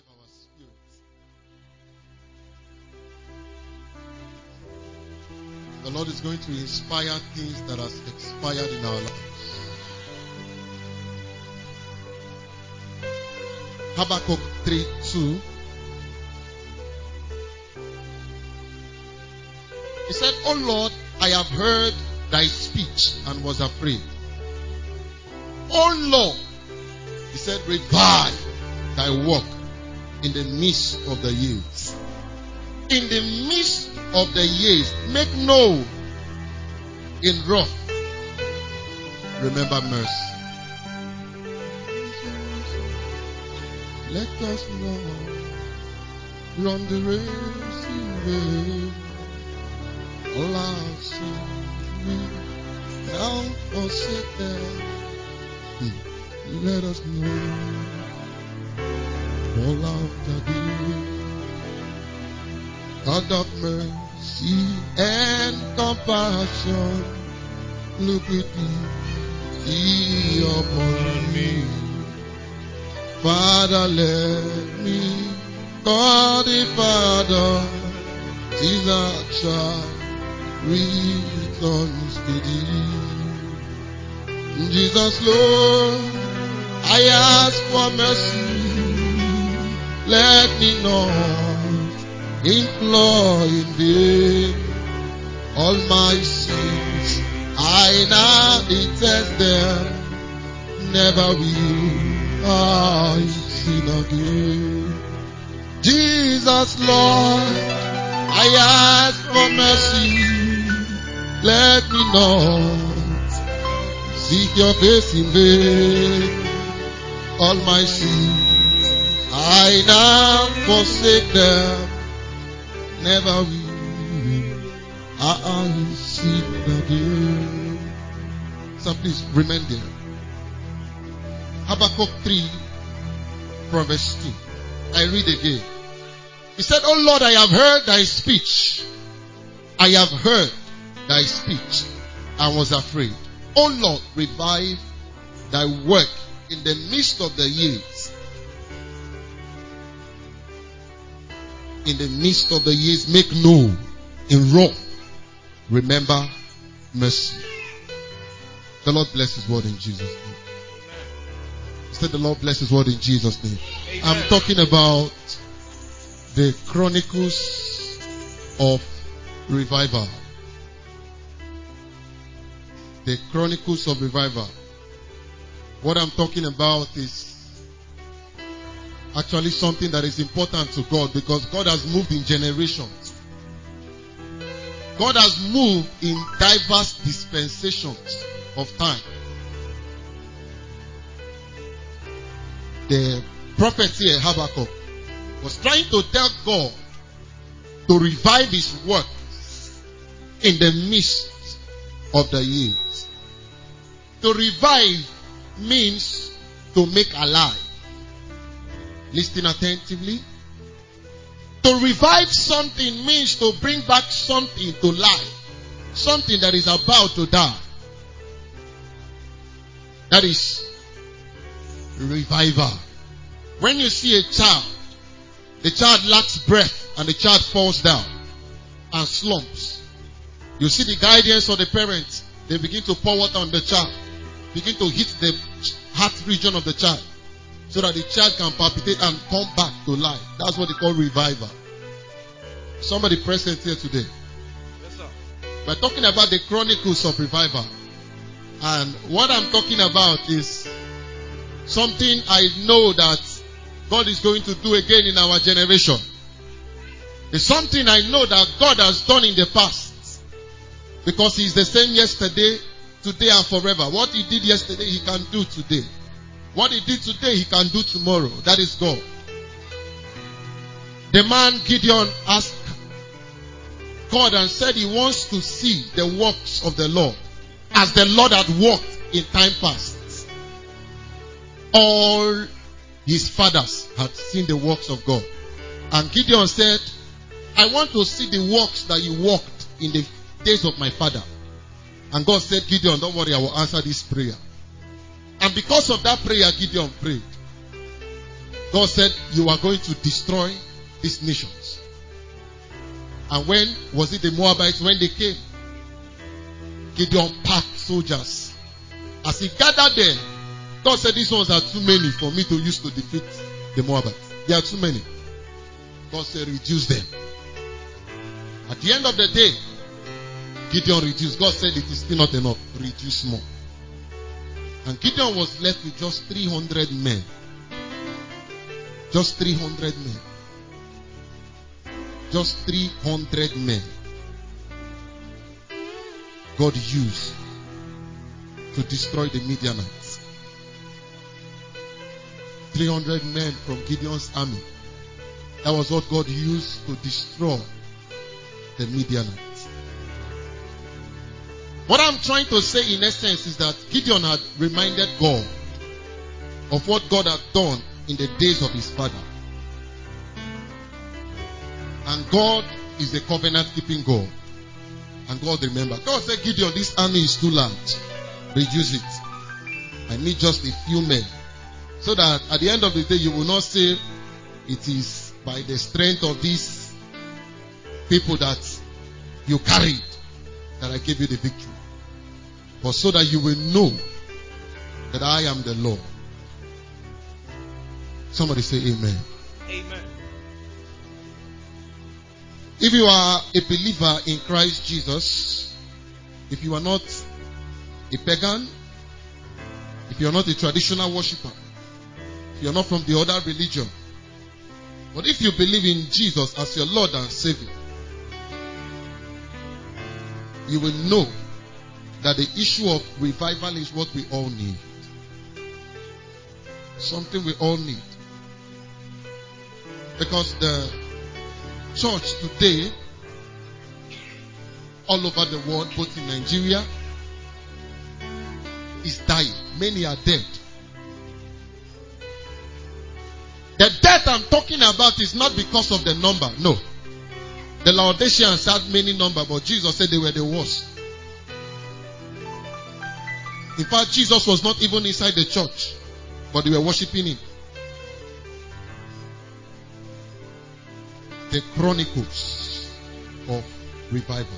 revive our spirits. The Lord is going to inspire things that has expired in our lives. Habakkuk 3:2. He said, "O Lord, I have heard thy speech and was afraid. O Lord," he said, "revive thy work in the midst of the years." In the midst of the years, make known in wrath. Remember mercy. Let us not run the race in vain. All our sins now forsake them. Let us know all after thee. God of mercy and compassion, look with thee upon me. Father, let me, God the Father, Jesus child, returns to thee. Jesus, Lord, I ask for mercy. Let me not implore in vain. All my sins I now detest them. Never will I sin again. Jesus, Lord, I ask for mercy. Let me not seek your face in vain. All my sins I now forsake them. Never will I sin again. So please remain there. Habakkuk 3 from verse 2. I read again. He said, "O Lord, I have heard thy speech. I have heard thy speech and was afraid. O Lord, revive thy work in the midst of the years." In the midst of the years, make known in wrath. Remember mercy. The Lord bless his word in Jesus' name. He said the Lord bless his word in Jesus' name. Amen. I'm talking about the chronicles of revival. The chronicles of revival. What I'm talking about is actually something that is important to God, because God has moved in generations. God has moved in diverse dispensations of time. The prophet here, Habakkuk, was trying to tell God to revive his work in the midst of the years. To revive means to make alive. Listen attentively. To revive something means to bring back something to life. Something that is about to die. That is revival. When you see a child, the child lacks breath and the child falls down and slumps. You see the guidance of the parents. They begin to pour water on the child. Begin to hit the heart region of the child, so that the child can palpitate and come back to life. That's what they call revival. Somebody present here today. Yes, sir. We're talking about the chronicles of revival. And what I'm talking about is something I know that God is going to do again in our generation. It's something I know that God has done in the past. Because He is the same yesterday, today and forever. What He did yesterday, He can do today. What He did today, He can do tomorrow. That is God. The man Gideon asked God and said he wants to see the works of the Lord as the Lord had worked in time past. All his fathers had seen the works of God. And Gideon said, I want to see the works that you worked in the days of my father. And God said, Gideon, don't worry, I will answer this prayer. And because of that prayer, Gideon prayed. God said, you are going to destroy these nations. And when was it the Moabites? When they came, Gideon packed soldiers. As he gathered them, God said, these ones are too many for me to use to defeat the Moabites. They are too many. God said, reduce them. At the end of the day, Gideon reduced. God said, it is still not enough. Reduce more. And Gideon was left with just 300 men. Just 300 men. Just 300 men. God used to destroy the Midianites. 300 men from Gideon's army. That was what God used to destroy the Midianites. What I'm trying to say in essence is that Gideon had reminded God of what God had done in the days of his father. And God is a covenant-keeping God. And God remembered. God said, Gideon, this army is too large. Reduce it. I need just a few men. So that at the end of the day, you will not say it is by the strength of these people that you carried that I gave you the victory. But so that you will know that I am the Lord. Somebody say amen. Amen. If you are a believer in Christ Jesus, if you are not a pagan, if you are not a traditional worshiper, if you are not from the other religion, but if you believe in Jesus as your Lord and Savior, you will know that the issue of revival is what we all need. Something we all need. Because the church today, all over the world, both in Nigeria, is dying. Many are dead. The death I'm talking about is not because of the number. No. The Laodiceans had many number, but Jesus said they were the worst. In fact, Jesus was not even inside the church, but they were worshiping him. The Chronicles of Revival.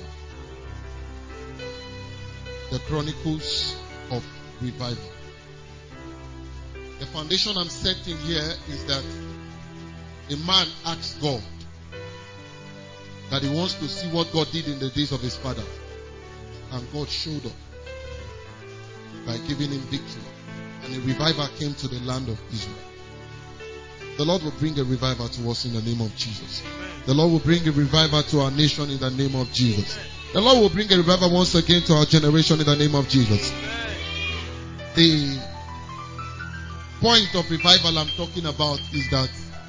The Chronicles of Revival. The foundation I'm setting here is that a man asked God that he wants to see what God did in the days of his father. And God showed up by giving him victory. And a revival came to the land of Israel. The Lord will bring a revival to us in the name of Jesus. The Lord will bring a revival to our nation in the name of Jesus. The Lord will bring a revival once again to our generation in the name of Jesus. The point of revival I'm talking about is that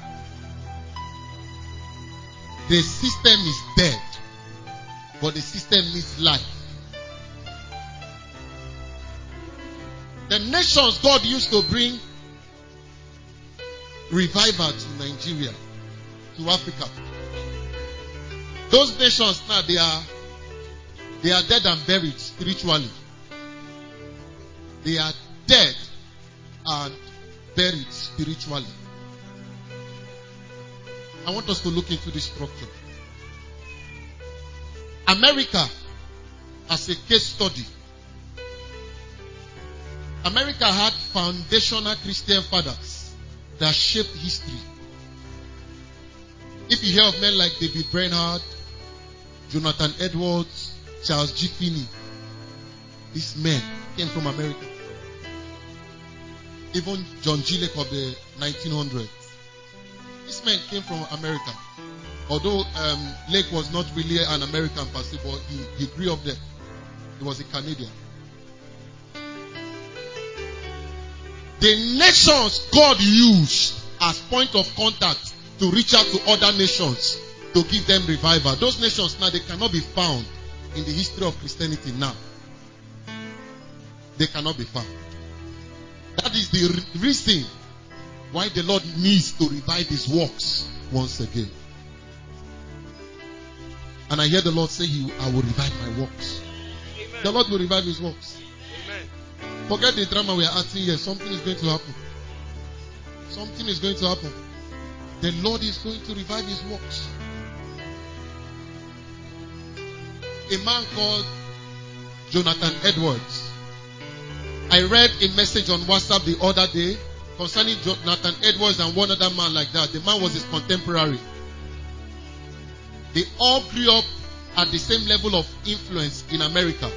the system is dead, but the system needs life. The nations God used to bring revival to Nigeria, to Africa. Those nations now, they are dead and buried spiritually. They are dead and buried spiritually. I want us to look into this structure. America, as a case study, America had foundational Christian fathers that shaped history. If you hear of men like David Bernhard, Jonathan Edwards, Charles G. Finney, these men came from America. Even John G. Lake of the 1900s. These men came from America. Although Lake was not really an American person, but he grew up there. He was a Canadian. The nations God used as point of contact to reach out to other nations to give them revival. Those nations now, they cannot be found in the history of Christianity now. They cannot be found. That is the reason why the Lord needs to revive his works once again. And I hear the Lord say, I will revive my works. Amen. The Lord will revive his works. Amen. Forget the drama we are acting here. Something is going to happen. Something is going to happen. The Lord is going to revive his works. A man called Jonathan Edwards. I read a message on WhatsApp the other day concerning Jonathan Edwards and one other man like that. The man was his contemporary. They all grew up at the same level of influence in America.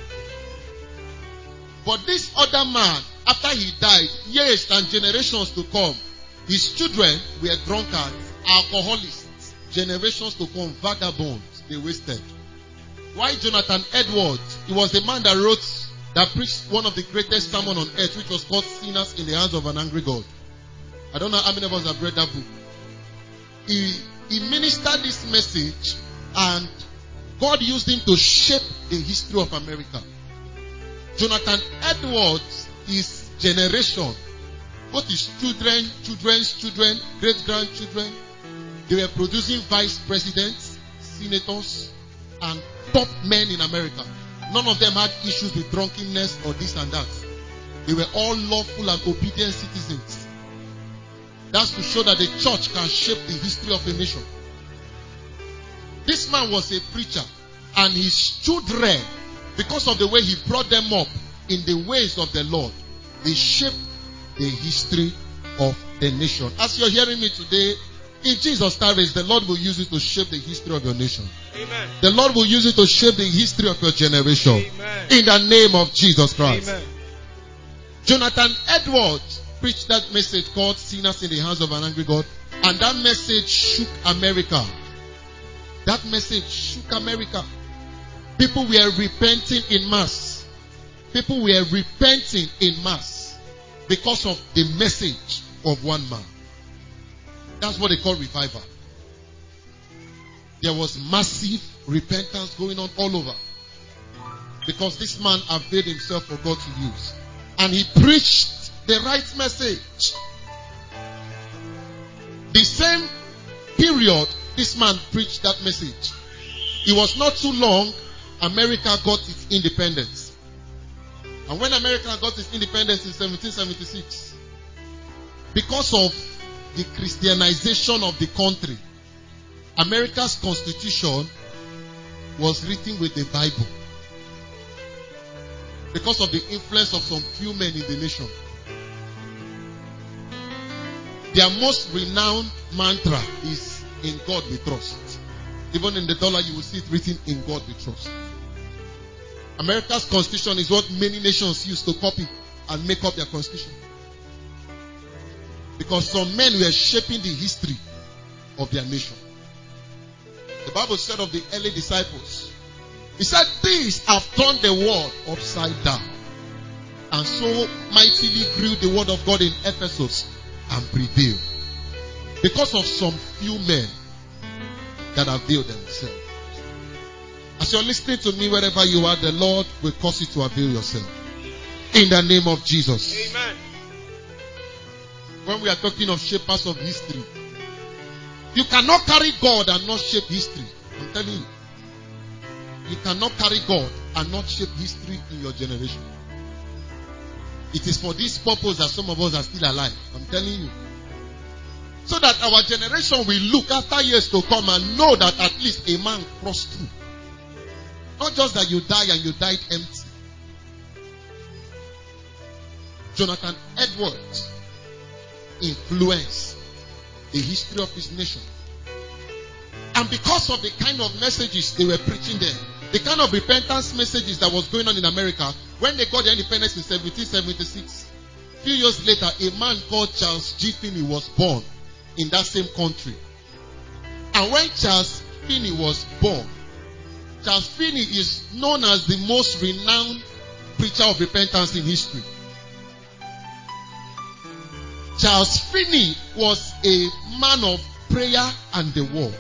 But this other man, after he died, years and generations to come, his children were drunkards, alcoholics, generations to come, vagabonds. They wasted. Why Jonathan Edwards? He was the man that preached one of the greatest sermons on earth, which was called Sinners in the Hands of an Angry God. I don't know how many of us have read that book. He ministered this message, and God used him to shape the history of America. Jonathan Edwards, his generation, both his children, children's children, great-grandchildren, they were producing vice presidents, senators, and top men in America. None of them had issues with drunkenness or this and that. They were all lawful and obedient citizens. That's to show that the church can shape the history of a nation. This man was a preacher, and his children, because of the way he brought them up in the ways of the Lord, they shaped the history of the nation. As you're hearing me today, if Jesus tarries, the Lord will use it to shape the history of your nation. Amen. The Lord will use it to shape the history of your generation. Amen. In the name of Jesus Christ. Amen. Jonathan Edwards preached that message called Sinners in the Hands of an Angry God. And that message shook America. That message shook America. People were repenting in mass. People were repenting in mass because of the message of one man. That's what they call revival. There was massive repentance going on all over because this man availed himself for God to use. And he preached the right message. The same period this man preached that message. It was not too long, America got its independence. And when America got its independence in 1776, because of the Christianization of the country, America's constitution was written with the Bible. Because of the influence of some few men in the nation. Their most renowned mantra is "In God we trust." Even in the dollar you will see it written "In God we trust." America's constitution is what many nations use to copy and make up their constitution. Because some men were shaping the history of their nation. The Bible said of the early disciples, he said, "These have turned the world upside down." And so mightily grew the word of God in Ephesus and prevailed. Because of some few men that availed themselves. As you're listening to me wherever you are, the Lord will cause you to avail yourself. In the name of Jesus. Amen. When we are talking of shapers of history, you cannot carry God and not shape history. I'm telling you. You cannot carry God and not shape history in your generation. It is for this purpose that some of us are still alive. I'm telling you. So that our generation will look after years to come and know that at least a man crossed through. Not just that you die and you died empty. Jonathan Edwards influenced the history of his nation. And because of the kind of messages they were preaching there, the kind of repentance messages that was going on in America, when they got their independence in 1776, a few years later, a man called Charles G. Finney was born in that same country. And when Charles Finney was born, Charles Finney is known as the most renowned preacher of repentance in history. Charles Finney was a man of prayer and the word.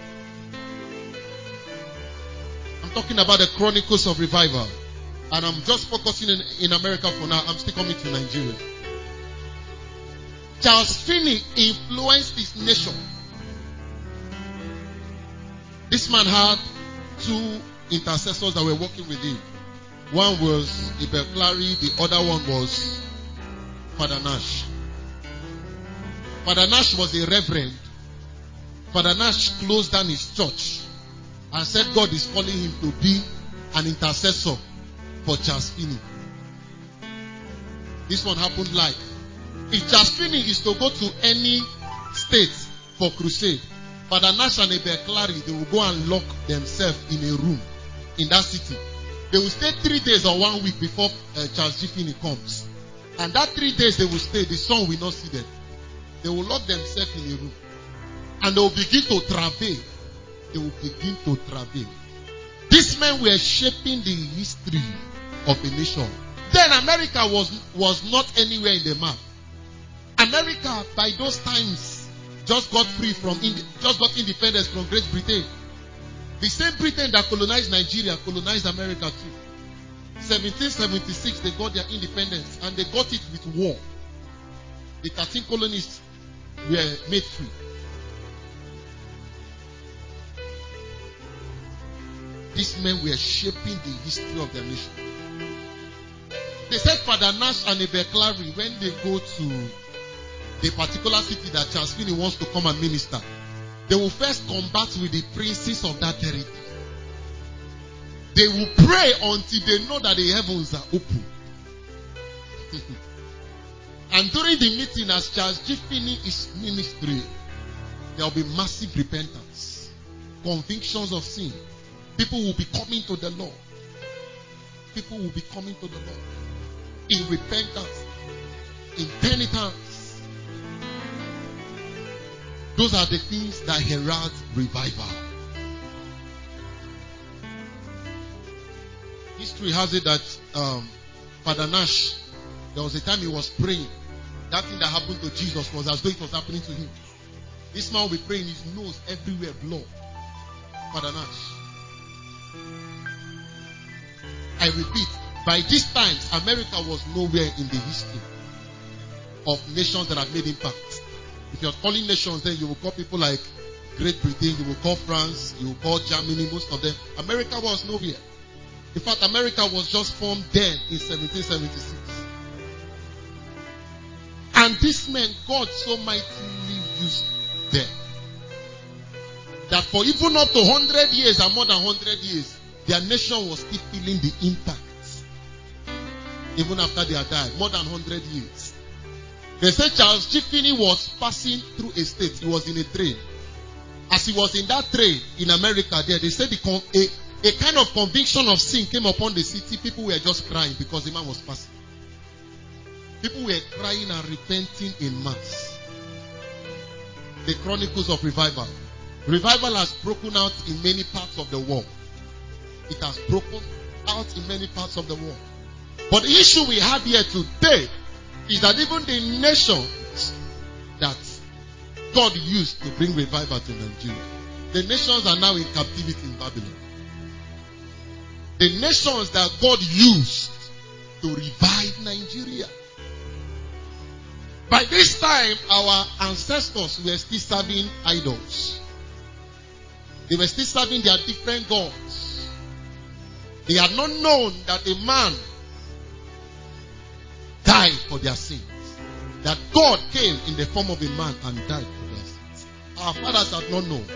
I'm talking about the Chronicles of Revival. And I'm just focusing in America for now. I'm still coming to Nigeria. Charles Finney influenced his nation. This man had two intercessors that were working with him. One was Abel Clary, the other one was Father Nash. Father Nash was a reverend. Father Nash closed down his church and said God is calling him to be an intercessor for Charles Finney. This one happened like, if Charles Finney is to go to any state for crusade, Father Nash and Abel Clary, they will go and lock themselves in a room in that city. They will stay 3 days or 1 week before Charles G. Finney comes. And that 3 days they will stay, the sun will not see them. They will lock themselves in a room. And they will begin to travail. They will begin to travail. These men were shaping the history of a nation. Then America was not anywhere in the map. America by those times just got independence from Great Britain. The same Britain that colonized Nigeria colonized America too. 1776 they got their independence and they got it with war. The 13 colonies were made free. These men were shaping the history of their nation. They said Father Nash and Abel Clary, when they go to the particular city that Charles Finney wants to come and minister, they will first combat with the princes of that territory. They will pray until they know that the heavens are open. And during the meeting, as Charles G. Finney is ministering, there will be massive repentance, convictions of sin. People will be coming to the Lord. People will be coming to the Lord in repentance, in penitence. Those are the things that herald revival. History has it that Father Nash, there was a time he was praying. That thing that happened to Jesus was as though it was happening to him. This man will be praying, his nose everywhere blood. Father Nash. I repeat, by these times, America was nowhere in the history of nations that have made impact. If you're calling nations, then you will call people like Great Britain, you will call France, you will call Germany, most of them. America was nowhere. In fact, America was just formed then in 1776. And this men, God so mightily used them, that for even up to 100 years and more than 100 years, their nation was still feeling the impact. Even after they had died, more than 100 years. They said Charles G. Finney was passing through a state. He was in a train. As he was in that train in America there, they said a kind of conviction of sin came upon the city. People were just crying because the man was passing. People were crying and repenting in mass. The chronicles of revival. Revival has broken out in many parts of the world. It has broken out in many parts of the world. But the issue we have here today is that even the nations that God used to bring revival to Nigeria, the nations are now in captivity in Babylon. The nations that God used to revive Nigeria. By this time, our ancestors were still serving idols. They were still serving their different gods. They had not known that a man died for their sins. That God came in the form of a man and died for their sins. Our fathers had not known.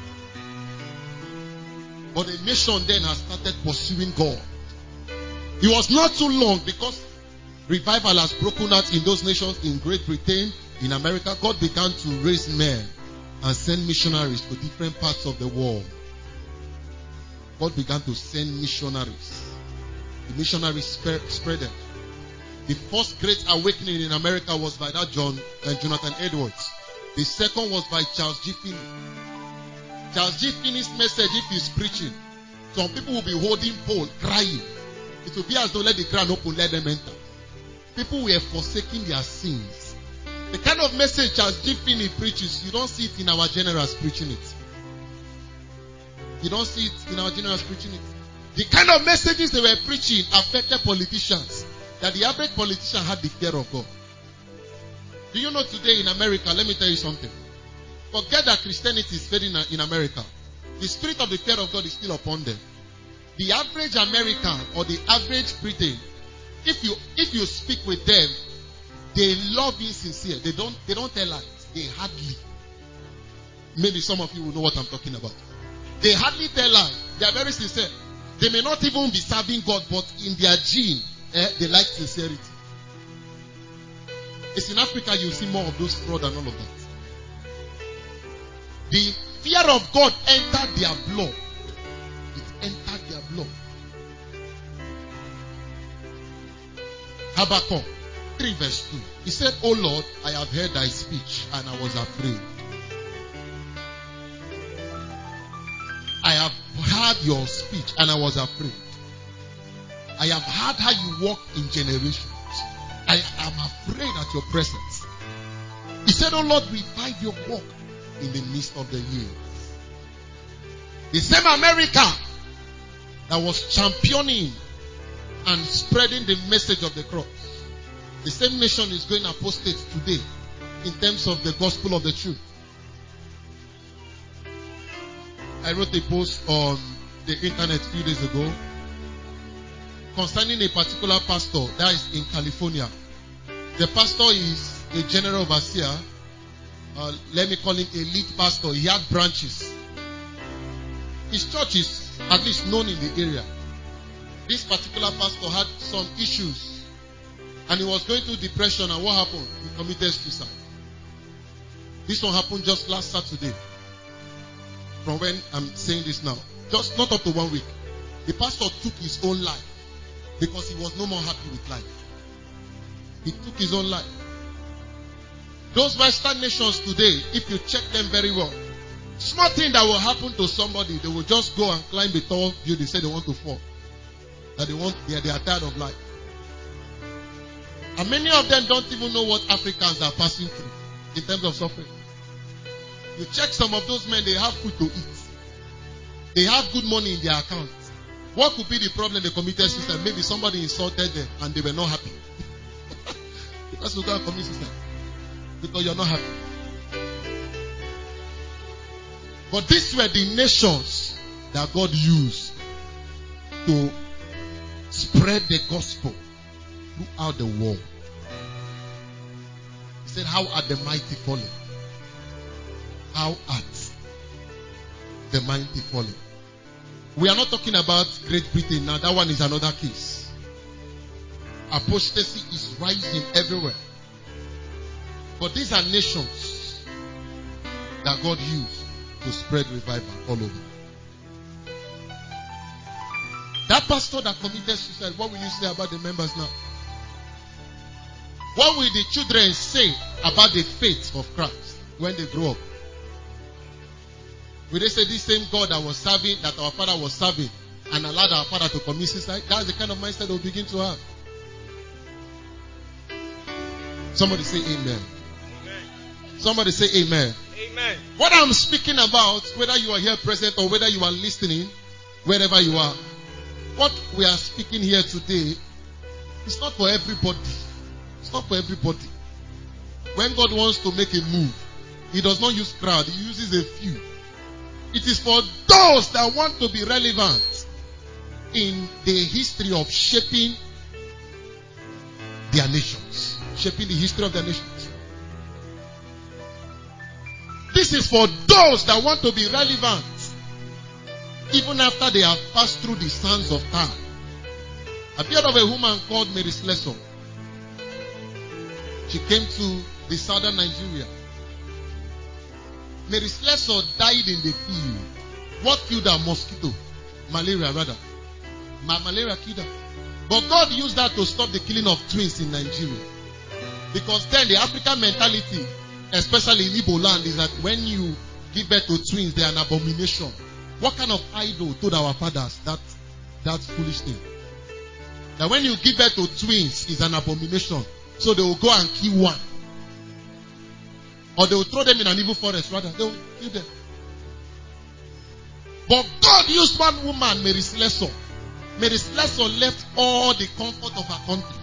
But the nation then has started pursuing God. It was not too long because revival has broken out in those nations, in Great Britain, in America. God began to raise men and send missionaries to different parts of the world. God began to send missionaries. The missionaries spread them. The first great awakening in America was by that Jonathan Edwards. The second was by Charles G. Finney. Charles G. Finney's message, if he's preaching, some people will be holding pole, crying. It will be as though let the ground open, let them enter. People were forsaking their sins. The kind of message Charles G. Finney preaches, you don't see it in our generals preaching it. You don't see it in our generals preaching it. The kind of messages they were preaching affected politicians. That the average politician had the fear of God. Do you know today in America, let me tell you something. Forget that Christianity is fading in America. The spirit of the fear of God is still upon them. The average American or the average Britain, if you speak with them, they love being sincere. They don't tell lies. They hardly. Maybe some of you will know what I'm talking about. They hardly tell lies. They are very sincere. They may not even be serving God, but in their gene, they like sincerity. It's in Africa you see more of those fraud and all of that. The fear of God entered their blood. It entered their blood. Habakkuk 3 verse 2. He said, "O Lord, I have heard thy speech and I was afraid. I have heard your speech and I was afraid. I have heard how you walk in generations. I am afraid at your presence." He said, "Oh Lord, revive your work in the midst of the years." The same America that was championing and spreading the message of the cross, the same nation is going apostate today in terms of the gospel of the truth. I wrote a post on the internet a few days ago concerning a particular pastor that is in California. The pastor is a general overseer. Let me call him a lead pastor. He had branches. His church is at least known in the area. This particular pastor had some issues and he was going through depression, and what happened? He committed suicide. This one happened just last Saturday. From when I'm saying this now, just not up to 1 week, the pastor took his own life because he was no more happy with life. He took his own life. Those Western nations today, if you check them very well, small thing that will happen to somebody, they will just go and climb a tall building, say they want to fall. That they are tired of life. And many of them don't even know what Africans are passing through in terms of suffering. You check some of those men, they have food to eat. They have good money in their account. What could be the problem? They committed suicide. Maybe somebody insulted them and they were not happy. Because you can't commit suicide. Because you're not happy. But these were the nations that God used to spread the gospel throughout the world. He said, "How are the mighty fallen? How art the mighty fallen?" We are not talking about Great Britain now. That one is another case. Apostasy is rising everywhere. But these are nations that God used to spread revival all over. That pastor that committed suicide, what will you say about the members now? What will the children say about the faith of Christ when they grow up? Will they say this same God that was serving, that our father was serving, and allowed our father to commit suicide? That's the kind of mindset they'll begin to have. Somebody say amen. Amen. Somebody say amen. Amen. What I'm speaking about, whether you are here present or whether you are listening, wherever you are, what we are speaking here today is not for everybody. It's not for everybody. When God wants to make a move, He does not use crowd. He uses a few. It is for those that want to be relevant in the history of shaping their nations. Shaping the history of their nations. This is for those that want to be relevant even after they have passed through the sands of time. Have you heard of a woman called Mary Slessor? She came to the southern Nigeria. Mary Slessor died in the field. What killed her? Mosquito. Malaria rather. Malaria killed her. But God used that to stop the killing of twins in Nigeria. Because then the African mentality, especially in Igbo land, is that when you give birth to twins, they are an abomination. What kind of idol told our fathers that foolish thing? That when you give birth to twins is an abomination. So they will go and kill one. Or they will throw them in an evil forest rather. They will kill them. But God used one woman, Mary Slessor. Mary Slessor left all the comfort of her country.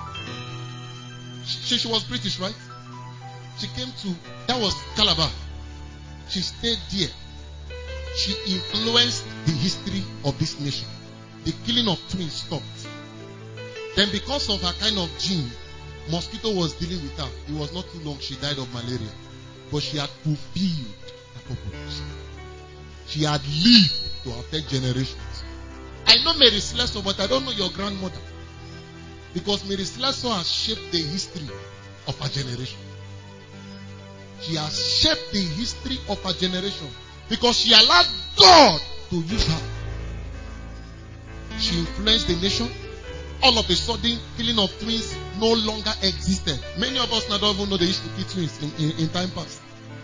She was British, right? She came to, that was Calabar. She stayed there. She influenced the history of this nation. The killing of twins stopped. Then because of her kind of gene, mosquito was dealing with her. It was not too long, she died of malaria. but she had fulfilled her purpose. She had lived to affect generations. I know Mary Slessor, but I don't know your grandmother. Because Mary Slessor has shaped the history of her generation. She has shaped the history of her generation. Because she allowed God to use her. She influenced the nation. All of a sudden, killing of twins no longer existed. Many of us now don't even know they used to kill twins in time past.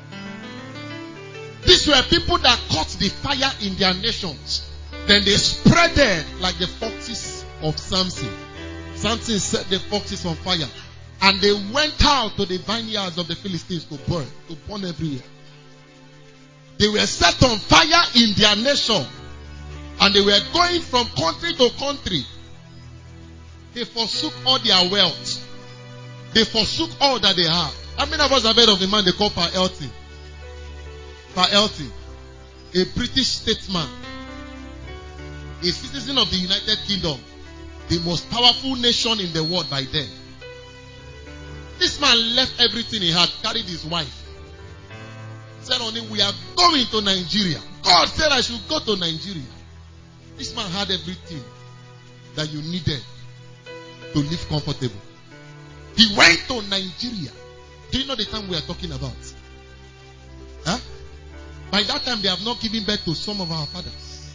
These were people that caught the fire in their nations. Then they spreaded like the foxes of Samson. Samson set the foxes on fire. And they went out to the vineyards of the Philistines to burn everywhere. They were set on fire in their nation. And they were going from country to country. They forsook all their wealth. They forsook all that they had. How many of us have heard of a man they call Pa Elton? Pa Elton, a British statesman, a citizen of the United Kingdom, the most powerful nation in the world by then. This man left everything he had, carried his wife. Said on him, we are going to Nigeria. God said I should go to Nigeria. This man had everything that you needed to live comfortable. He went to Nigeria. Do you know the time we are talking about? Huh? By that time, they have not given birth to some of our fathers.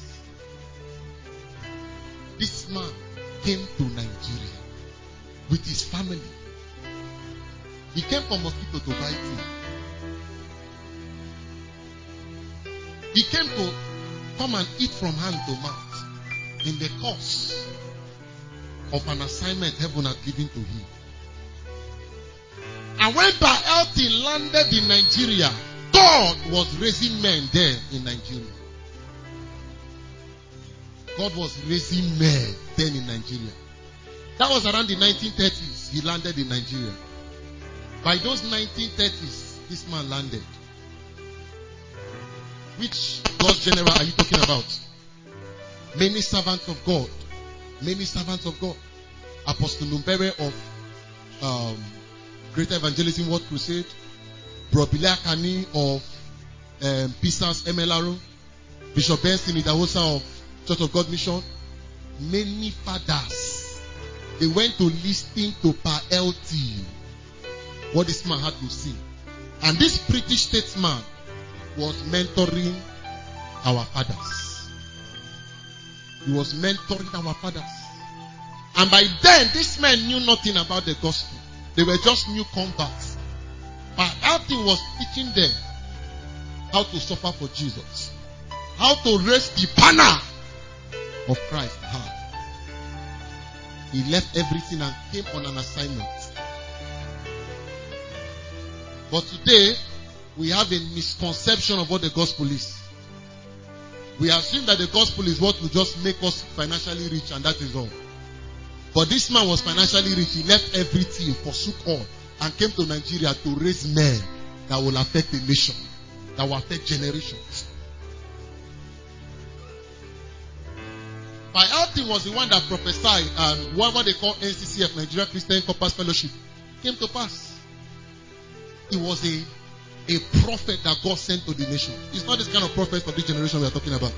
This man came to Nigeria with his family. He came from Mosquito to buy tea. He came to come and eat from hand to mouth in the course of an assignment heaven had given to him. And when Pa Elton landed in Nigeria, God was raising men there in Nigeria. God was raising men then in Nigeria. That was around the 1930s. He landed in Nigeria. By those 1930s, this man landed. Which God's general are you talking about? Many servants of God. Many servants of God. Apostle Numbere of Greater Evangelism World Crusade. Brobila Kani of Pisans MLRO. Bishop Benson Idahosa of Church of God Mission. Many fathers. They went to listen to Pa LT. What this man had to see. And this British statesman was mentoring our fathers. He was mentoring our fathers. And by then, these men knew nothing about the gospel. They were just new converts. But Elton was teaching them how to suffer for Jesus. How to raise the banner of Christ high. He left everything and came on an assignment. But today, we have a misconception of what the gospel is. We assume that the gospel is what will just make us financially rich, and that is all. But this man was financially rich. He left everything, forsook all, and came to Nigeria to raise men that will affect the nation, that will affect generations. Pa Elton was the one that prophesied, and what they call NCCF, Nigeria Christian Corpus Fellowship, came to pass. He was a prophet that God sent to the nation. It's not this kind of prophet for this generation we are talking about.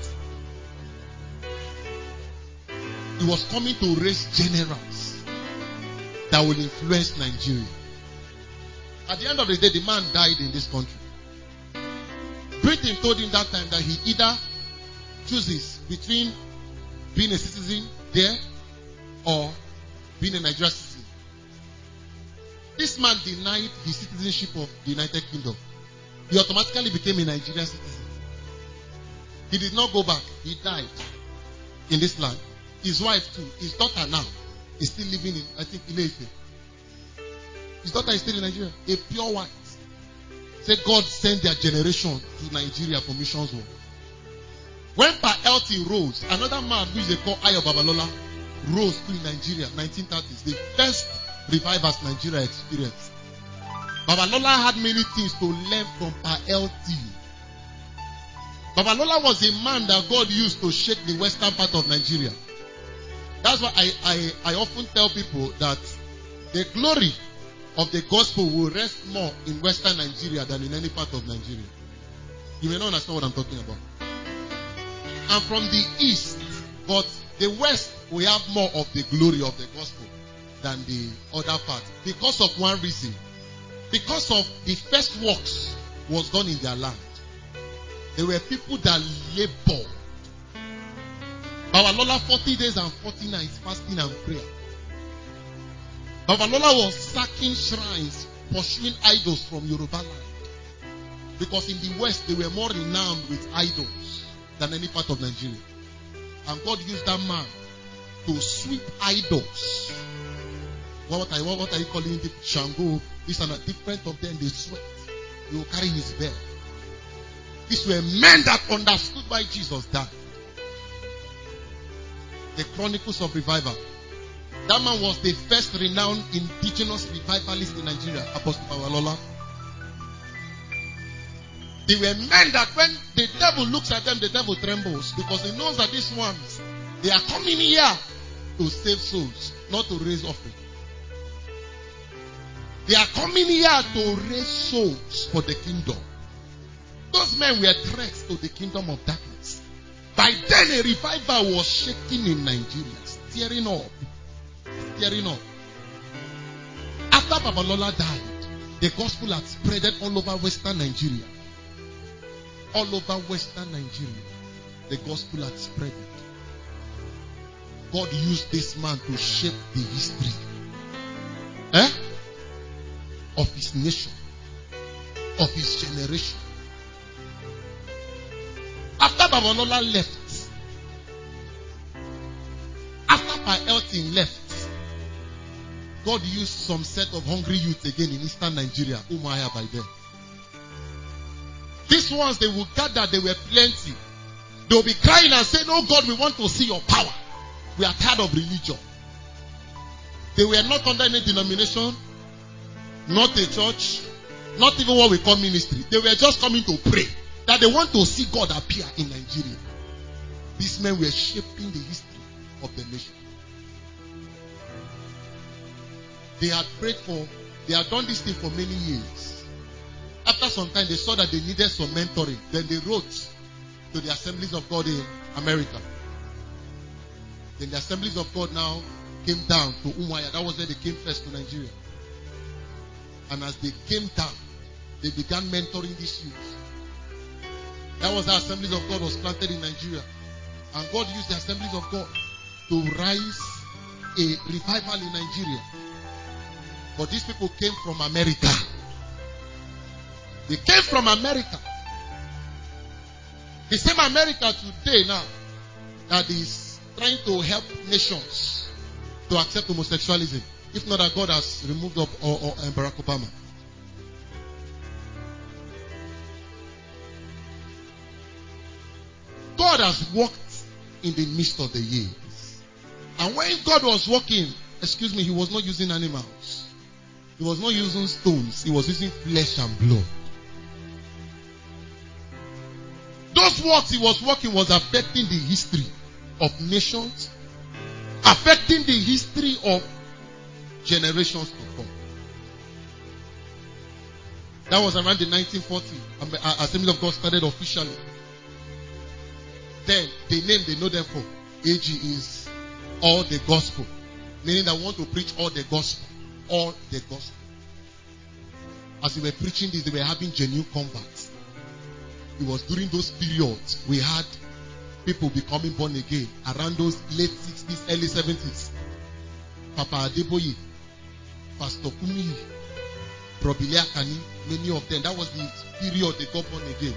He was coming to raise generals that will influence Nigeria. At the end of the day, the man died in this country. Britain told him that time that he either chooses between being a citizen there or being a Nigerian citizen. This man denied his citizenship of the United Kingdom. He automatically became a Nigerian citizen. He did not go back. He died in this land. His wife too, his daughter now, is still living in, I think, Ile-Ife. His daughter is still in Nigeria. A pure white. Say God sent their generation to Nigeria for missions work. When Pa Elton rose, another man who they call Ayo Babalola rose to Nigeria, 1930s. The first revivers Nigeria experienced. Babalola had many things to learn from Pa Elton. Babalola was a man that God used to shake the western part of Nigeria. That's why I often tell people that the glory of the gospel will rest more in Western Nigeria than in any part of Nigeria. You may not understand what I'm talking about. And from the east, but the west will have more of the glory of the gospel than the other part. Because of one reason. Because of the first works was done in their land. There were people that labored. Babalola 40 days and 40 nights fasting and prayer. Babalola was sacking shrines, pursuing idols from Yoruba land. Because in the west, they were more renowned with idols than any part of Nigeria. And God used that man to sweep idols. What are you calling it? Shango. These are not different of them. They sweat. He will carry his bed. These were men that understood why Jesus died. The Chronicles of Revival. That man was the first renowned indigenous revivalist in Nigeria, Apostle Babalola. They were men that when the devil looks at them, the devil trembles because he knows that these ones, they are coming here to save souls, not to raise offering. They are coming here to raise souls for the kingdom. Those men were threats to the kingdom of darkness. By then, a revival was shaking in Nigeria, stirring up. After Babalola died, the gospel had spreaded all over Western Nigeria. All over Western Nigeria, the gospel had spread it. God used this man to shape the history of his nation, of his generation. After Babalola left, after Pa Elton left, God used some set of hungry youth again in Eastern Nigeria, Umuahia by then. These ones, they will gather, they were plenty. They will be crying and saying, "Oh God, we want to see your power. We are tired of religion." They were not under any denomination, not a church, not even what we call ministry. They were just coming to pray that they want to see God appear in Nigeria. These men were shaping the history of the nation. They had prayed they had done this thing for many years. After some time, they saw that they needed some mentoring. Then they wrote to the Assemblies of God in America. Then the Assemblies of God now came down to Umuahia. That was where they came first to Nigeria. And as they came down, they began mentoring these youth. That was how Assemblies of God was planted in Nigeria. And God used the Assemblies of God to rise a revival in Nigeria. But these people came from America. They came from America. The same America today now that is trying to help nations to accept homosexualism. If not that God has removed Barack Obama. God has worked in the midst of the years. And when God was working, he was not using animals. He was not using stones. He was using flesh and blood. Those works he was working was affecting the history of nations, affecting the history of generations to come. That was around the 1940. Assembly of God started officially. Then the name they know them for, AG, is all the gospel. Meaning that we want to preach all the gospel. All the gospel. As they were preaching this, they were having genuine converts. It was during those periods we had people becoming born again. Around those late 60s, early 70s. Papa Adeboye, Pastor Kumi, Probile Akani, many of them. That was the period they got born again.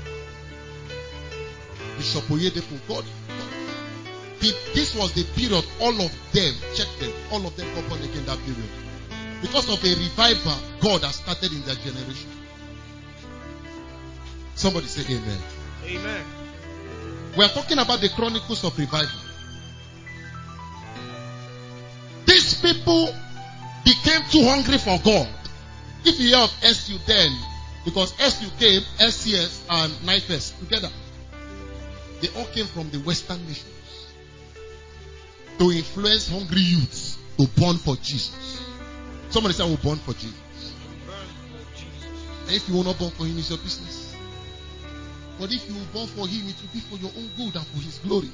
Bishop Oyedepo, God. This was the period all of them, check them, all of them got born again that period. Because of a revival God has started in their generation. Somebody say amen. Amen. We are talking about the Chronicles of Revival. These people became too hungry for God. If you hear of SU then, because SU came, SCS and NIFES together. They all came from the Western nations to influence hungry youths to burn for Jesus. Somebody say, "I will burn for Jesus." And if you will not born for him, it's your business. But if you will born for him, it will be for your own good and for his glory.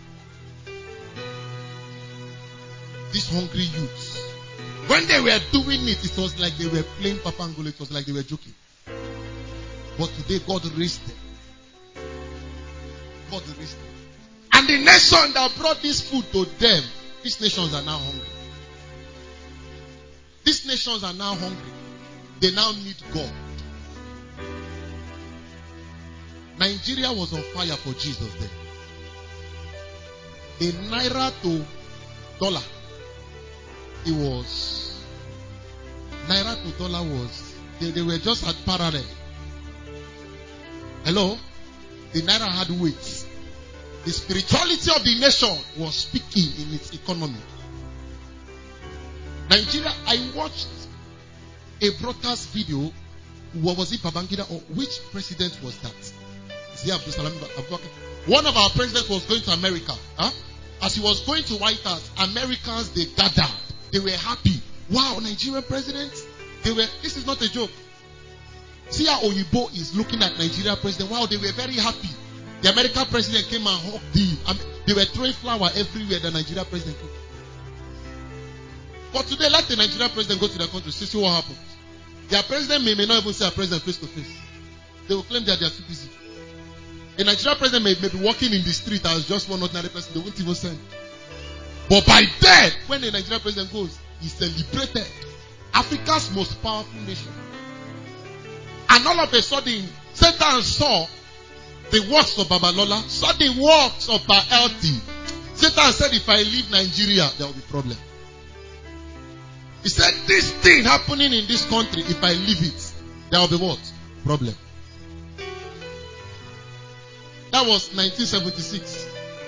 These hungry youths, when they were doing it, it was like they were playing Papangolo. It was like they were joking. But today, God raised them. God raised them. And the nation that brought this food to them, these nations are now hungry. These nations are now hungry. They now need God. Nigeria was on fire for Jesus then. A naira to dollar. It was naira to dollar was they were just at parallel. Hello? The naira had weight. The spirituality of the nation was speaking in its economy. Nigeria, I watched a broadcast video. What was it, Babangida, or which president was that? Is it Abdul Salam? One of our presidents was going to America. As he was going to White House, Americans, they gathered. They were happy. Wow, Nigerian president? This is not a joke. See how Oyibo is looking at Nigerian president. Wow, they were very happy. The American president came and hugged him. They were throwing flour everywhere. The Nigerian president came. But today, let the Nigerian president go to the country, see what happens. Their president may not even see a president face to face. They will claim that they are too busy. A Nigerian president may be walking in the street as just one ordinary person. They won't even send. But by then, when the Nigerian president goes, he's celebrated. Africa's most powerful nation. And all of a sudden, Satan saw the works of Babalola, saw the works of Baelti. Satan said, if I leave Nigeria, there will be problem. He said, this thing happening in this country, if I leave it, there will be what? Problem. That was 1976.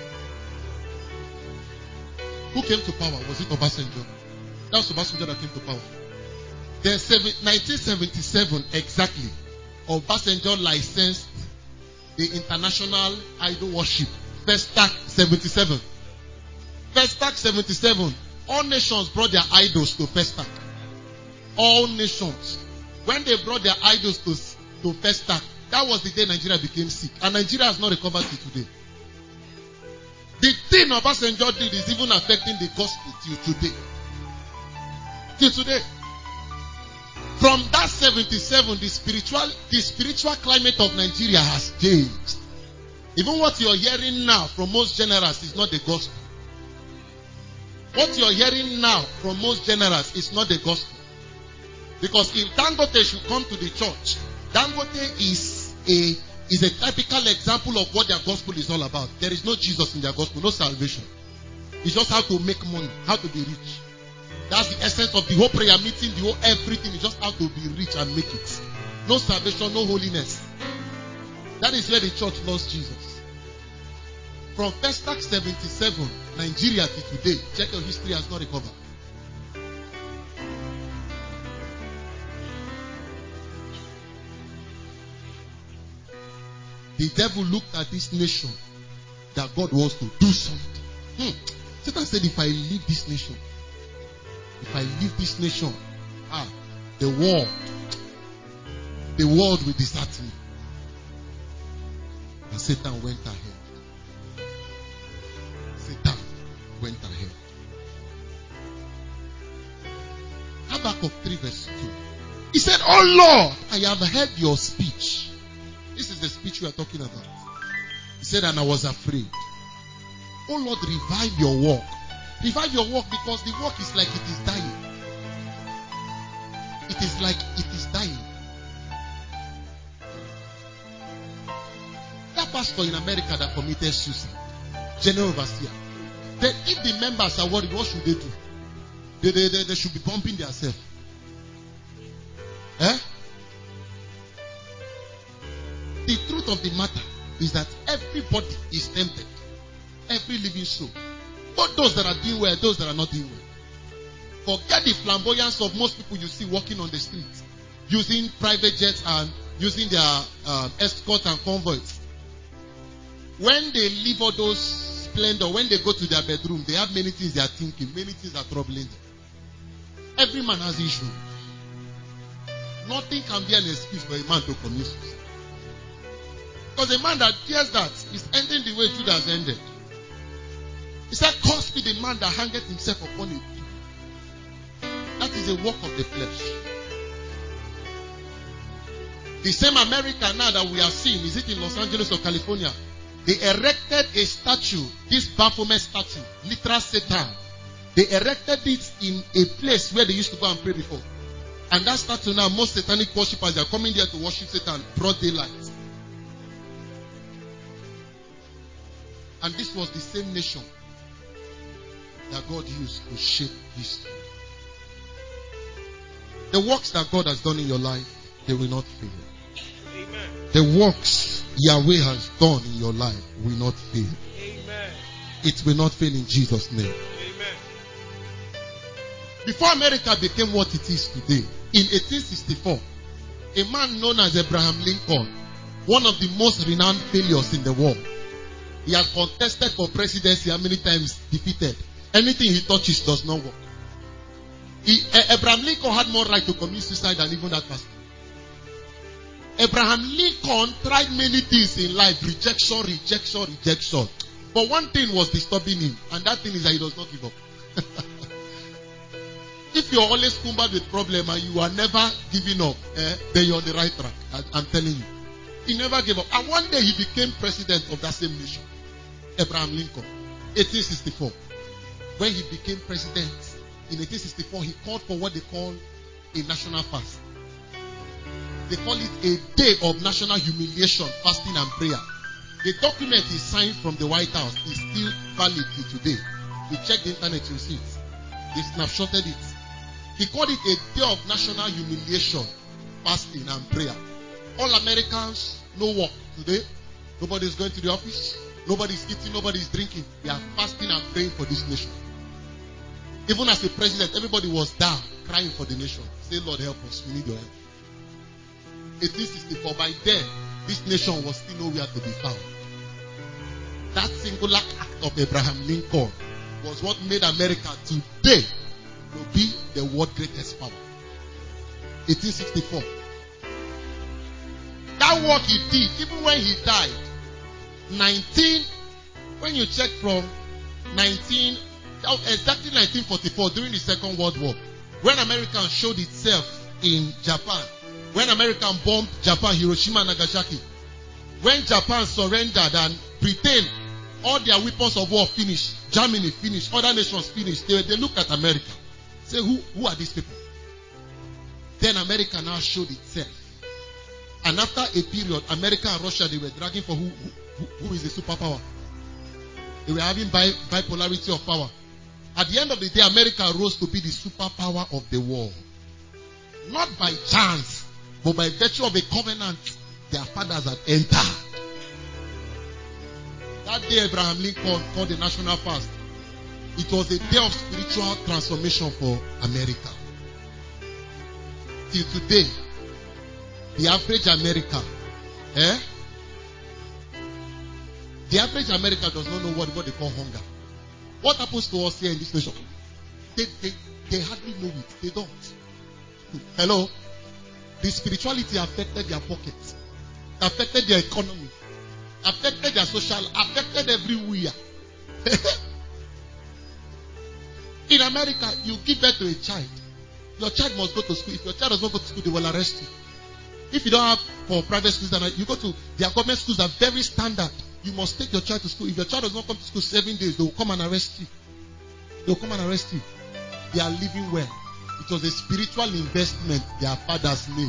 Who came to power? Was it Obasanjo? That was Obasanjo that came to power. Then 1977 exactly, Obasanjo licensed the International Idol Worship. Festac 77. Festac 77. All nations brought their idols to Festac. All nations. When they brought their idols to Festac, that was the day Nigeria became sick. And Nigeria has not recovered till today. The thing Obasanjo did is even affecting the gospel till today. Till today. From that 77, the spiritual climate of Nigeria has changed. Even what you're hearing now from most generals is not the gospel. What you're hearing now from most generals is not the gospel. Because if Dangote should come to the church, Dangote is a typical example of what their gospel is all about. There is no Jesus in their gospel, no salvation. It's just how to make money, how to be rich. That's the essence of the whole prayer meeting, the whole everything is just how to be rich and make it. No salvation, no holiness. That is where the church lost Jesus. From Festac 77, Nigeria to today, check your history, has not recovered. The devil looked at this nation that God wants to do something. Satan said, if I leave this nation, the world will desert me. And Satan went ahead. Satan went ahead. Habakkuk 3 verse 2. He said, oh Lord, I have heard your speech. This is the speech we are talking about. He said, and I was afraid. Oh Lord, revive your work. Revive your work, because the work is like it is dying. It is like it is dying. That pastor in America that committed suicide, General Overseer, then if the members are worried, what should they do? They should be pumping themselves. The truth of the matter is that everybody is tempted. Every living soul. Both those that are doing well, those that are not doing well. Forget the flamboyance of most people you see walking on the streets, using private jets and using their escorts and convoys. When they leave all those splendor, when they go to their bedroom, they have many things they are thinking, many things are troubling them. Every man has issues. Nothing can be an excuse for a man to commit suicide. Because a man that fears that is ending the way Judas ended. He said, "Curse be the man that hangeth himself upon a tree." That is a work of the flesh. The same America now that we are seeing, is it in Los Angeles or California? They erected a statue, this Baphomet statue, literal Satan. They erected it in a place where they used to go and pray before. And that statue now, most satanic worshippers are coming there to worship Satan broad daylight. And this was the same nation that God used to shape history. The works that God has done in your life, they will not fail. Amen. The works Yahweh has done in your life will not fail. Amen. It will not fail in Jesus' name. Amen. Before America became what it is today, in 1864, a man known as Abraham Lincoln, one of the most renowned failures in the world, he has contested for presidency how many times defeated. Anything he touches does not work. Abraham Lincoln had more right to commit suicide than even that person. Abraham Lincoln tried many things in life, rejection. But one thing was disturbing him, and that thing is that he does not give up. If you're always cumbered with problem and you are never giving up, then you're on the right track. I'm telling you. He never gave up. And one day he became president of that same nation. Abraham Lincoln, 1864. When he became president in 1864, he called for what they call a national fast. They call it a day of national humiliation, fasting and prayer. The document he signed from the White House is still valid till today. You check the internet, you'll see it. They snapshotted it. He called it a day of national humiliation, fasting and prayer. All Americans, no work today. Nobody's going to the office. Nobody's eating, nobody's drinking. They are fasting and praying for this nation. Even as a president, everybody was down, crying for the nation. Say, Lord, help us. We need your help. 1864, by then, this nation was still nowhere to be found. That singular act of Abraham Lincoln was what made America today to be the world's greatest power. 1864. That work he did, even when he died, when you check from exactly 1944, during the Second World War, when America showed itself in Japan, when America bombed Japan, Hiroshima and Nagasaki, when Japan surrendered and Britain, all their weapons of war finished, Germany finished, other nations finished, they looked at America, say, who are these people? Then America now showed itself. And after a period, America and Russia, they were dragging for who is the superpower. They were having bipolarity of power. At the end of the day, America rose to be the superpower of the world. Not by chance, but by virtue of a covenant their fathers had entered. That day, Abraham Lincoln called the national fast. It was a day of spiritual transformation for America. Till today, the average America, the average America does not know what they call hunger. What happens to us here in this nation? They hardly know it. They don't. Hello? The spirituality affected their pockets, affected their economy, affected their social, affected everywhere. In America, you give birth to a child. Your child must go to school. If your child does not go to school, they will arrest you. If you don't have for private schools, you go to their government schools are very standard. You must take your child to school. If your child does not come to school 7 days, they will come and arrest you. They will come and arrest you. They are living well. It was a spiritual investment their fathers made.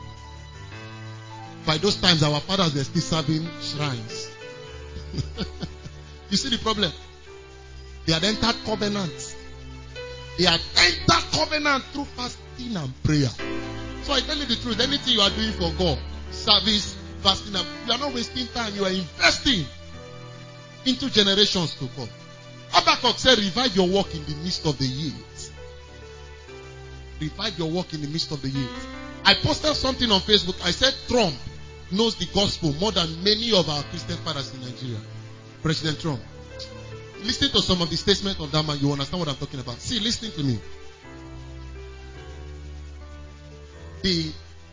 By those times, our fathers were still serving shrines. You see the problem? They had entered covenant. They had entered covenant through fasting and prayer. So I tell you the truth, anything you are doing for God, service, fasting, you are not wasting time, you are investing into generations to come. Habakkuk said, revive your work in the midst of the years. Revive your work in the midst of the years. I posted something on Facebook. I said Trump knows the gospel more than many of our Christian fathers in Nigeria. President Trump. Listen to some of the statements of that man, you understand what I'm talking about. See, listen to me.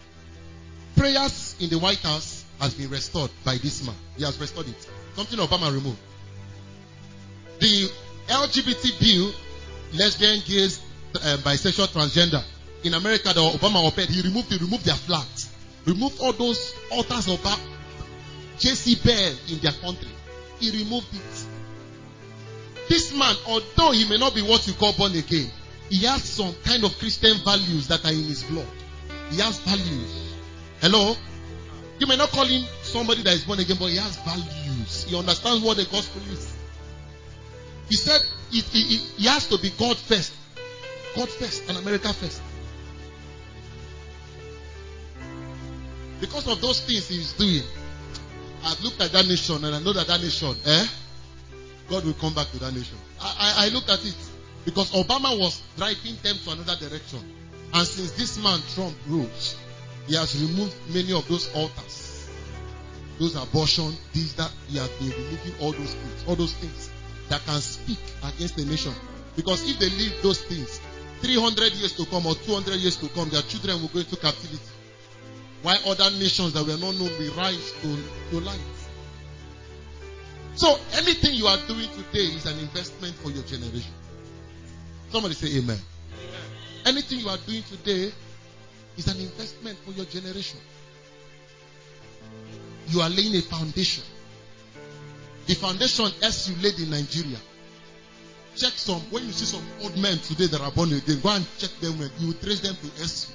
prayers in the White House has been restored by this man. He has restored it. Something Obama removed. The LGBT bill, lesbian, gays, bisexual, transgender. In America, the Obama op-ed, he removed their flags. Removed all those altars of J.C. Bell in their country. He removed it. This man, although he may not be what you call born again, he has some kind of Christian values that are in his blood. He has values. Hello? You may not call him somebody that is born again, but he has values. He understands what the gospel is. He said he has to be God first. God first and America first. Because of those things he's doing, I've looked at that nation and I know that nation, God will come back to that nation. I looked at it because Obama was driving them to another direction. And since this man, Trump, rose, he has removed many of those altars. Those abortion, these, that. He has been removing all those things that can speak against the nation. Because if they leave those things, 300 years to come or 200 years to come, their children will go into captivity. While other nations that were not known will rise to light. So anything you are doing today is an investment for your generation. Somebody say amen. Anything you are doing today is an investment for your generation. You are laying a foundation. The foundation as you laid in Nigeria. Check when you see some old men today that are born again, go and check them. You will trace them to SU.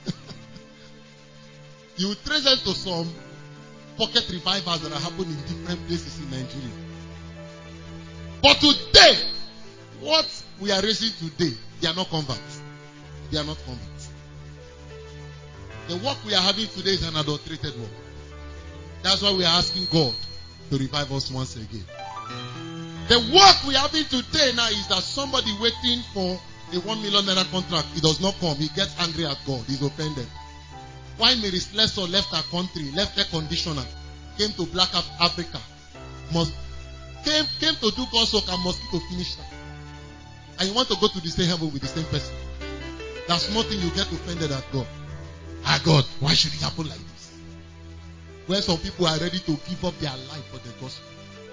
You will trace them to some pocket revivals that are happening in different places in Nigeria. But today, what we are raising today, they are not converts. They are not converts. The work we are having today is an adulterated work. That's why we are asking God to revive us once again. The work we are having today now is that somebody waiting for a 1 million naira contract, it does not come. He gets angry at God. He's offended. Why Mary Slessor left her country, left her conditioner, came to Black Africa, came to do God's work and mosquito finished her. And you want to go to the same heaven with the same person. That's nothing you get offended at God. Ah, God, why should it happen like this? Where some people are ready to give up their life for the gospel.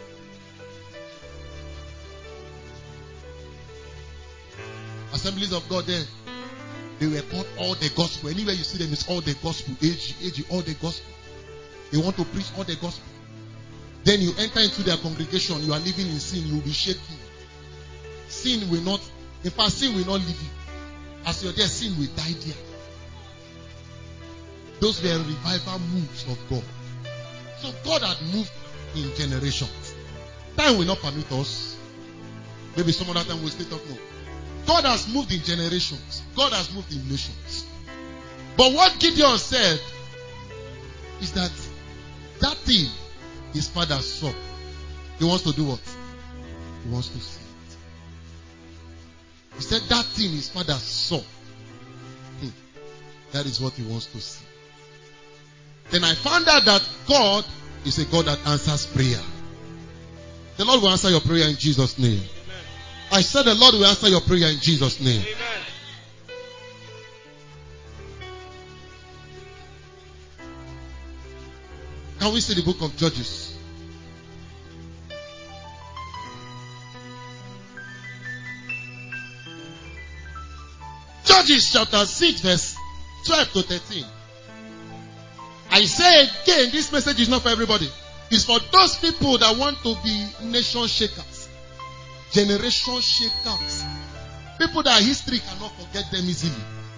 Assemblies of God there, they were called all the gospel. Anywhere you see them, it's all the gospel. AG, all the gospel. They want to preach all the gospel. Then you enter into their congregation, you are living in sin, you will be shaking. Sin will not, in fact, sin will not leave you. As you're there, sin will die there. Those were revival moves of God. So God had moved in generations. Time will not permit us. Maybe some other time we'll still talk no. God has moved in generations. God has moved in nations. But what Gideon said is that thing his father saw. He wants to do what? He wants to see it. He said that thing his father saw. That is what he wants to see. Then I found out that God is a God that answers prayer. The Lord will answer your prayer in Jesus' name. Amen. I said the Lord will answer your prayer in Jesus' name. Amen. Can we see the book of Judges? Judges chapter 6 verse 12 to 13. I say again, this message is not for everybody. It's for those people that want to be nation shakers. Generation shakers. People that history cannot forget them easily.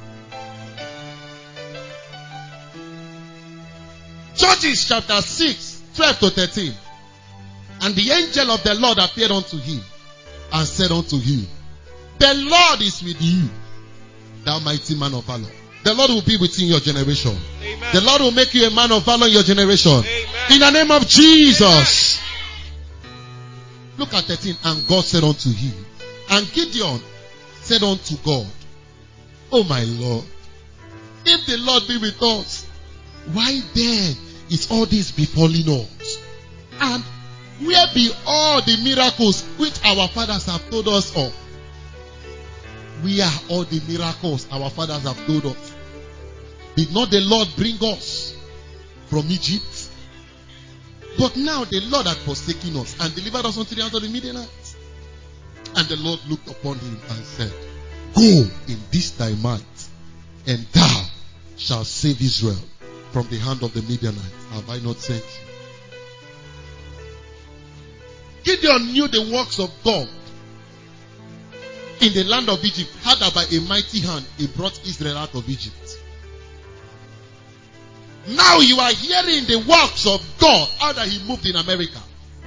Judges chapter 6, 12 to 13. And the angel of the Lord appeared unto him and said unto him, the Lord is with you, thou mighty man of valor. The Lord will be within your generation. Amen. The Lord will make you a man of valor in your generation. Amen. In the name of Jesus. Amen. Look at 13. And God said unto him, and Gideon said unto God, O my Lord, if the Lord be with us, why then is all this befalling us? And where be all the miracles which our fathers have told us of? We are all the miracles our fathers have told us. Did not the Lord bring us from Egypt. But now the Lord had forsaken us and delivered us unto the hand of the Midianites. And the Lord looked upon him and said, Go in this thy might, and thou shalt save Israel from the hand of the Midianites. Have I not sent you? Gideon knew the works of God in the land of Egypt, how that by a mighty hand he brought Israel out of Egypt. Now you are hearing the works of God, how that he moved in America.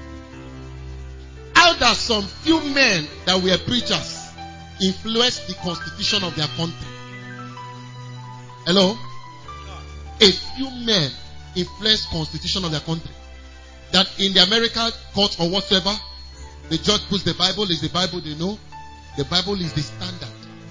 How that some few men that were preachers influenced the constitution of their country. Hello? A few men influenced constitution of their country. That in the American court or whatsoever, the judge puts the Bible is the Bible they know. The Bible is the standard.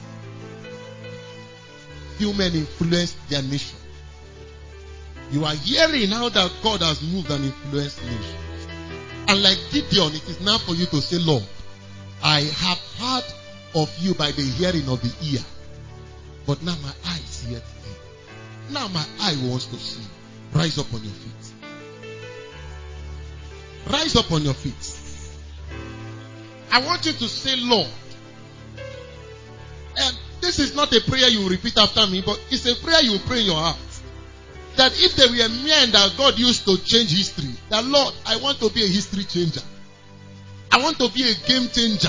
Few men influenced their nation. You are hearing how that God has moved and influenced nations. And like Gideon, it is now for you to say, Lord, I have heard of you by the hearing of the ear. But now my eyes hear today. Now my eye wants to see. Rise up on your feet. Rise up on your feet. I want you to say, Lord. And this is not a prayer you repeat after me, but it's a prayer you pray in your heart. That if there were men that God used to change history, that Lord, I want to be a history changer. I want to be a game changer.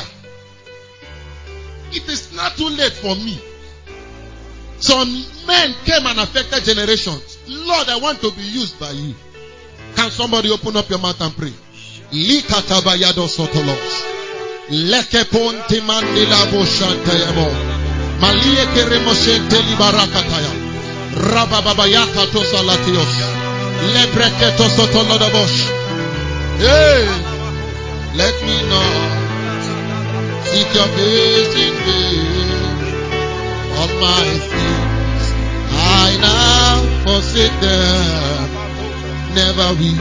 It is not too late for me. Some men came and affected generations. Lord, I want to be used by you. Can somebody open up your mouth and pray? Likatabayado sotolos. Lekeponti mandila boshantayamo. Malieke remoshente libarakataya. Rababayaka to salatios. Lebreketo sotolodobosh. Hey, let me know. Seek your face in vain. All my sins I now forsake them. Never will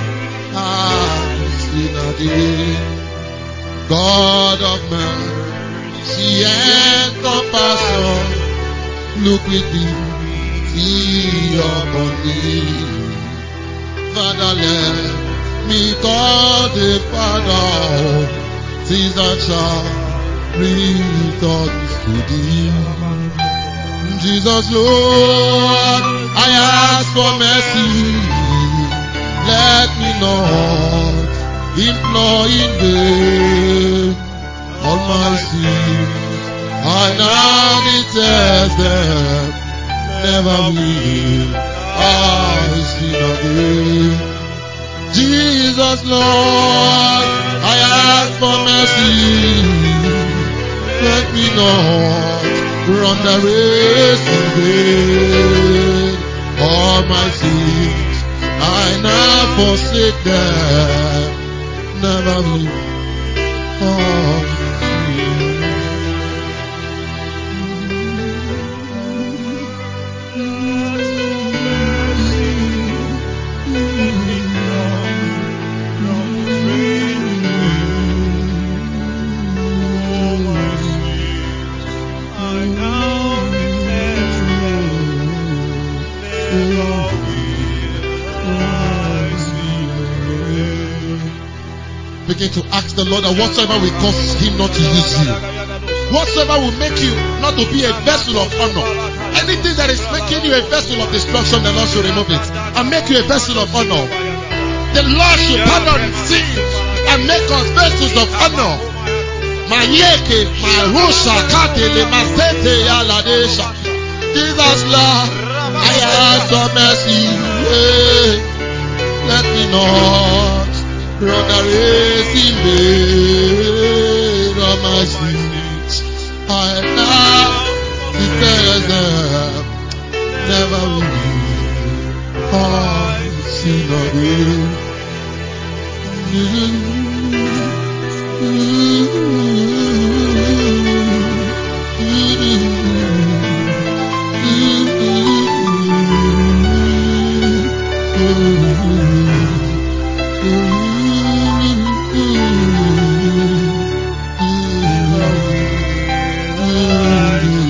I sin again. God of mercy and compassion, look with me. See upon me, Father, let me call the Father, since I shall return to thee. Jesus, Lord, I ask for mercy. Let me not implore in vain. All my sins I now detest them. Never will I sin again. Jesus, Lord, I ask for mercy. Let me not run the race in vain. All my sins I now forsake them. Never will I sin. Begin to ask the Lord that whatsoever will cause him not to use you, whatsoever will make you not to be a vessel of honor, anything that is making you a vessel of destruction, the Lord should remove it and make you a vessel of honor. The Lord should pardon sins and make us vessels of honor. Jesus, Lord, I ask for mercy. Let me not run a race in vain. Of my sins I now detest them. Never will I sin again.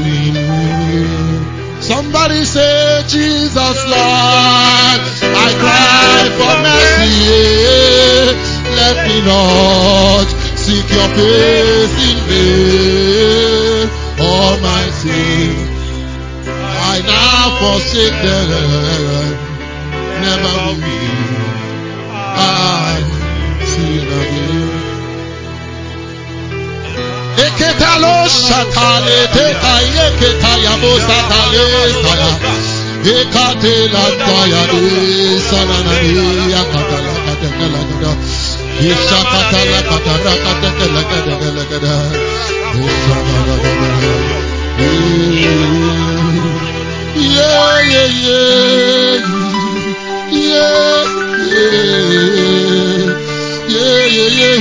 Somebody say, Jesus, Lord, I cry me not seek your face in vain. All my sins I now forsake them. Never will I sin again. Eketalo shatale te ayeketayabo satale saya. Ekatela kaya de sananani akatala katakala kada. Ishakatala katara katakala kada kada. Ishakala kada. Yeah, yeah, yeah, yeah, yeah, yeah, yeah,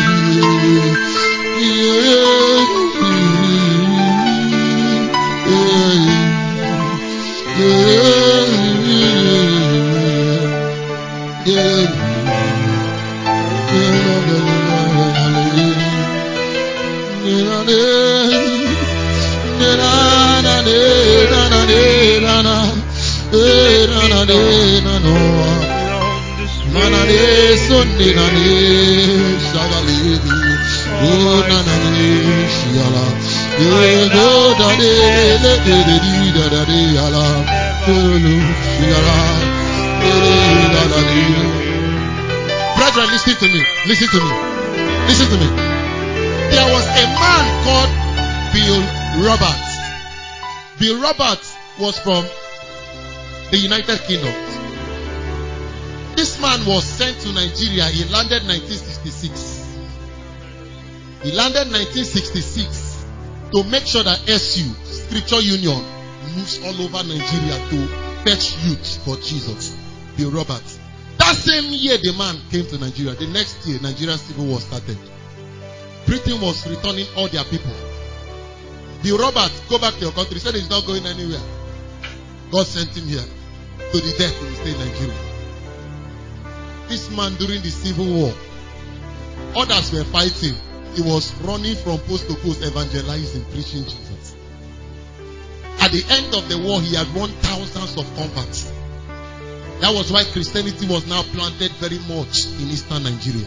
Brethren, listen to me. Listen to me. Listen to me. There was a man called Bill Roberts. Bill Roberts was from the United Kingdom. This man was sent to Nigeria. He landed 1966. He landed 1966 to make sure that SU, Scripture Union, moves all over Nigeria to fetch youth for Jesus. Bill Roberts. That same year the man came to Nigeria. The next year, Nigerian Civil War started. Britain was returning all their people. Bill Roberts, go back to your country. He said he's not going anywhere. God sent him here. To the death, he will stay in Nigeria. This man during the Civil War, others were fighting. He was running from post to post, evangelizing, preaching Jesus. At the end of the war, he had won thousands of converts. That was why Christianity was now planted very much in eastern Nigeria.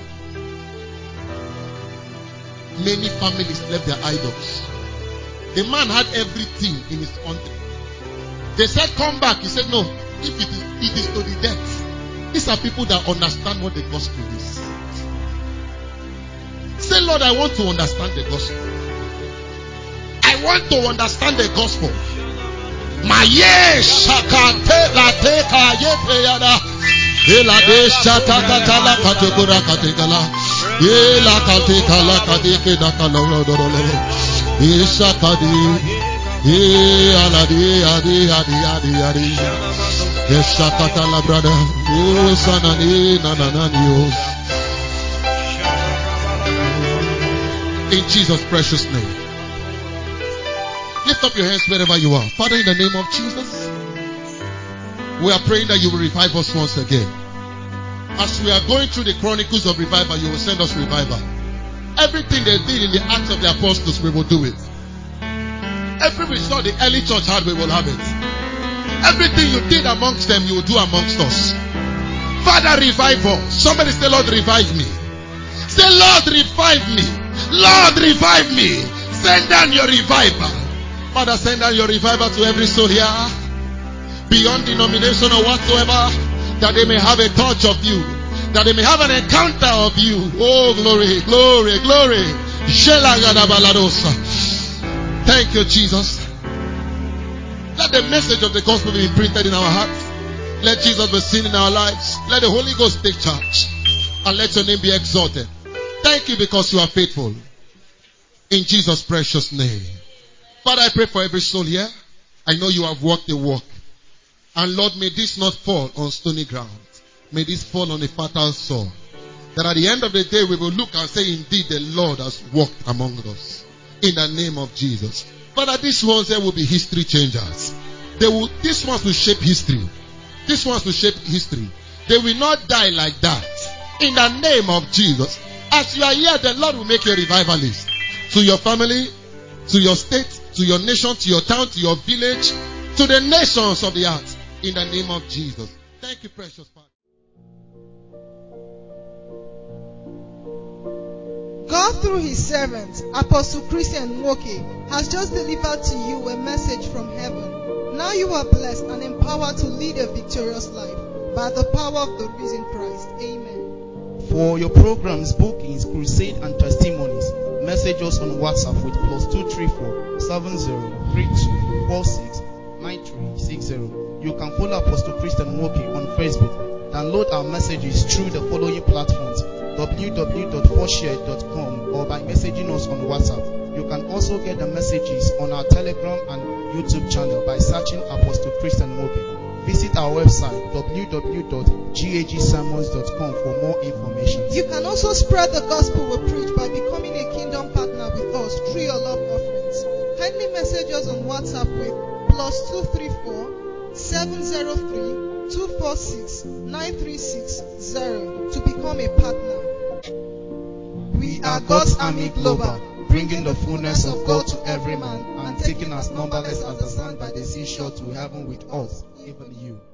Many families left their idols. The man had everything in his country. They said, come back. He said, no, if it is to the death. These are people that understand what the gospel is. Say, Lord, I want to understand the gospel. I want to understand the gospel. Maye shakate la teka ye peyada. Ela de shakata la kategora kategala. Ela kateka la kadeke da kaloro dorolo. Ishakadi. Aladi adi adi adi adi. Shakata la brother. Oh sanani nananani. In Jesus' precious name. Lift up your hands wherever you are. Father, in the name of Jesus, we are praying that you will revive us once again. As we are going through the chronicles of revival, you will send us revival. Everything they did in the Acts of the Apostles, we will do it. Every result the early church had, we will have it. Everything you did amongst them, you will do amongst us. Father, revive us. Somebody say, Lord, revive me. Say, Lord, revive me. Lord, revive me. Send down your revival. Father, send down your revival to every soul here, beyond denomination or whatsoever, that they may have a touch of you, that they may have an encounter of you. Oh, glory, glory, glory. Thank you, Jesus. Let the message of the gospel be imprinted in our hearts. Let Jesus be seen in our lives. Let the Holy Ghost take charge. And let your name be exalted. Thank you because you are faithful. In Jesus' precious name. Father, I pray for every soul here. I know you have walked the walk. And Lord, may this not fall on stony ground. May this fall on a fertile soil. That at the end of the day we will look and say, indeed the Lord has walked among us. In the name of Jesus. Father, these ones here will be history changers. These ones will shape history. These ones will shape history. They will not die like that. In the name of Jesus. As you are here, the Lord will make you a revivalist. To your family, to your state, to your nation, to your town, to your village, to the nations of the earth. In the name of Jesus. Thank you, precious Father. God, through his servant, Apostle Christian Nwoke, has just delivered to you a message from heaven. Now you are blessed and empowered to lead a victorious life by the power of the risen Christ. Amen. For your programs, bookings, crusade, and testimonies, message us on WhatsApp with +234 7032 46 9360. You can follow Apostle Christian Nwoke on Facebook. Download our messages through the following platforms: www.4share.com or by messaging us on WhatsApp. You can also get the messages on our Telegram and YouTube channel by searching Apostle Christian Nwoke. Visit our website www.gagsermons.com for more information. You can also spread the gospel we preach by becoming a kingdom partner with us through your love offerings. Kindly message us on WhatsApp with +234 703 246 9360 to become a partner. We are God's Army Global, bringing the fullness of God to every man and taking as numberless as the sand by the seashore to heaven with us, even you.